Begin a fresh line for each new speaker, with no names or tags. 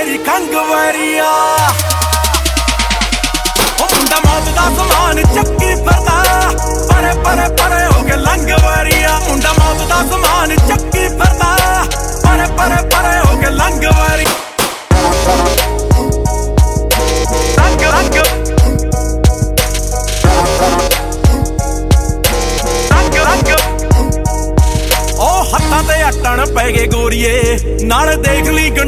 ਮੇਰੀ ਖੰਗ ਵਾਰੀਆ ਉਹ ਮੁੰਡਾ ਮੌਤ ਦਾ ਸਮਾਨ ਚੱਕੀ ਫਿਰਦਾ ਪਰੇ ਪਰੇ ਪਰੇ ਹੋ ਕੇ ਲੰਘ ਵਾਰੀਆ ਮੁੰਡਾ ਮੌਤ ਦਾ ਸਮਾਨ ਚੱਕੀ ਫਿਰਦਾ ਪਰੇ ਪਰੇ ਪਰੇ ਹੋ ਕੇ ਲੰਘ ਵਾਰੀ ਹੱਥਾਂ ਤੇ ਅਟਣ ਪੈ ਗਏ ਗੋਰੀਏ ਨਾਲ ਦੇਖ ਲਈ